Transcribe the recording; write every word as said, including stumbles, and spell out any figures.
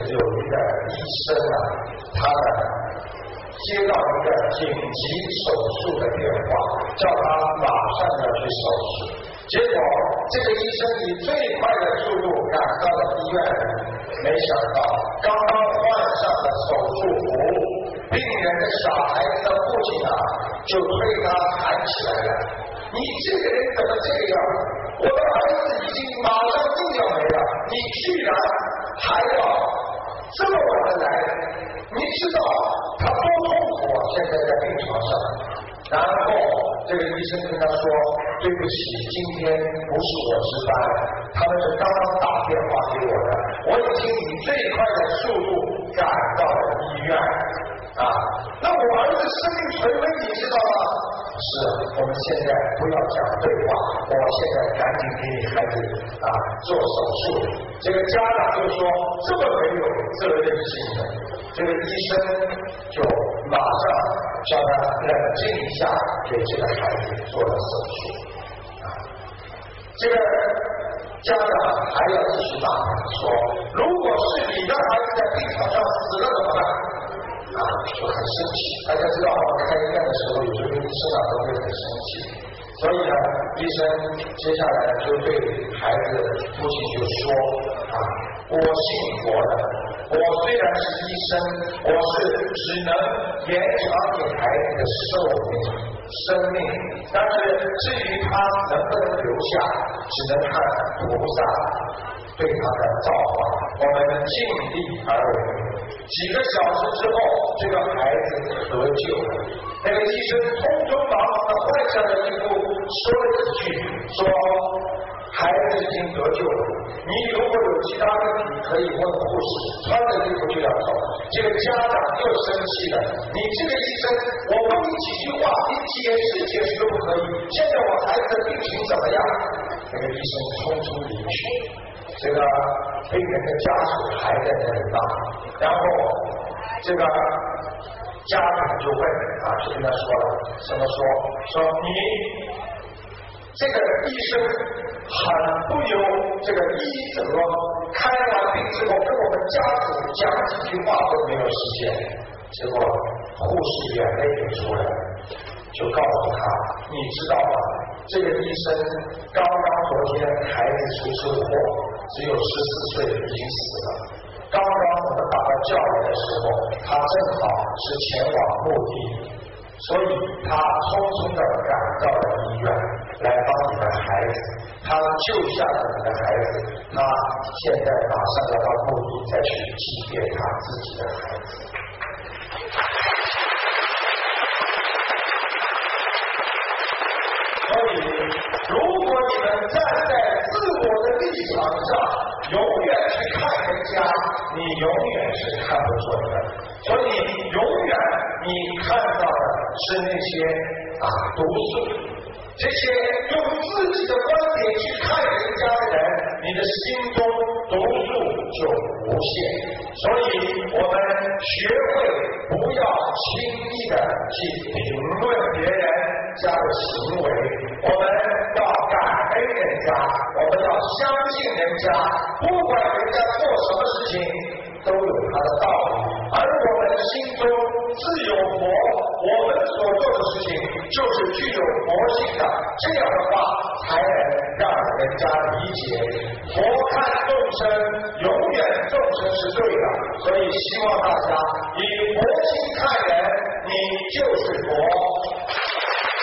有一个医生啊，他呢接到一个紧急手术的电话，叫他马上要去手术。结果这个医生以最快的速度赶到了医院里，没想到刚刚换上了手术服，病人的小孩子的父亲啊，就推他喊起来了：“你这个人怎么这样？我的儿子已经马上就要没了，你居然还要这么晚的来？你知道他多痛苦啊！现在在病床上。”然后这个医生跟他说：“对不起，今天不是我值班，他们是刚刚打电话给我的，我已经以最快的速度赶到了医院啊！那我儿子生命垂危，你知道吗？是，我们现在不要讲对话，我现在赶紧给你孩子啊做手术。”这个家长就说：“这么没有责任心的。”这个医生就马上叫他冷静一下，给这个孩子做了手术。啊，这个家长还要继续骂他说：“如果是你的孩子在病床上死了怎么办？”啊，就很生气。大家知道，我们开医院的时候，有时候医生啊都会很生气。所以呢，医生接下来就对孩子父亲就说：“啊，我信佛的。我虽然是医生，我是只能延长你孩子的寿命、生命，但是至于他能不能留下，只能看菩萨对他的造化，我们尽力而为。”几个小时之后，这个孩子得救了。那个医生匆匆忙忙的换上了衣服，说了几句，说：“孩子已经得救了，你如果有其他问题可以问护士，穿着衣服就要走。”这个家长又生气了：“你这个医生，我问你几句话，你解释解释都不可以。现在我孩子的病情怎么样？”那个医生匆匆离去，这个病人的家属还在那里骂，然后这个家长就问啊，就跟他说了，怎么说？说你这个医生很不由这个医者，开完病之后跟我们家属讲几句话都没有实现。结果护士眼泪就出来了，就告诉他：“你知道吗？这个医生刚刚昨天孩子出车祸，只有十四岁已经死了。刚刚我们把他叫来的时候，他正好是前往墓地，所以他匆匆的赶到了医院来帮你的孩子，他救下了你的孩子，他现在马上要到墓地再去祭奠他自己的孩子。”所以，如果你们站在自我的立场上，永远去看人家，你永远是看不准的。所以，永远你看到的是那些啊毒素，这些用自己的观点去看人家的人，你的心中毒素就无限。所以，我们学会不要轻易的去评论别人家的行为，我们要感恩人家，我们要相信人家，不管人家做什么事情都有他的道理，而我们心中自有佛，我们所做的事情就是具有佛性的，这样的话才能让人家理解。佛看众生，永远众生是对的，所以希望大家以佛心看人，你就是佛。